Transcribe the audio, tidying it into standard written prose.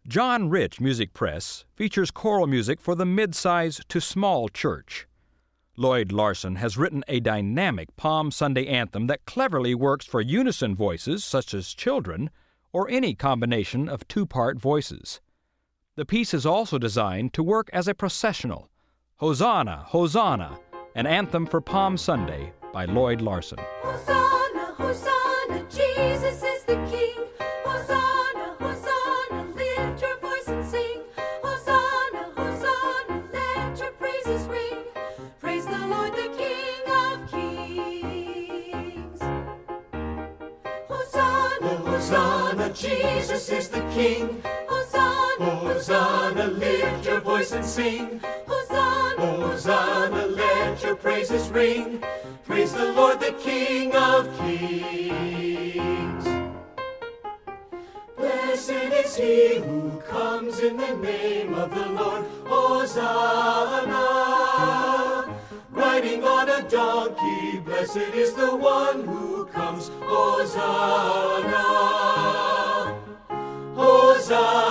John Rich Music Press features choral music for the mid-size to small church. Lloyd Larson has written a dynamic Palm Sunday anthem that cleverly works for unison voices such as children or any combination of two-part voices. The piece is also designed to work as a processional. Hosanna, Hosanna, an anthem for Palm Sunday by Lloyd Larson. Hosanna, Hosanna, Jesus is the King. Hosanna, Hosanna, lift your voice and sing. Hosanna, Hosanna, let your praises ring. Praise the Lord, the King of Kings. Hosanna, Hosanna, Jesus is the King. Hosanna, Hosanna, lift your voice and sing. Hosanna, Hosanna, let your praises ring. Praise the Lord, the King of Kings. Blessed is he who comes in the name of the Lord. Hosanna, riding on a donkey. Blessed is the one who comes. Hosanna, Hosanna.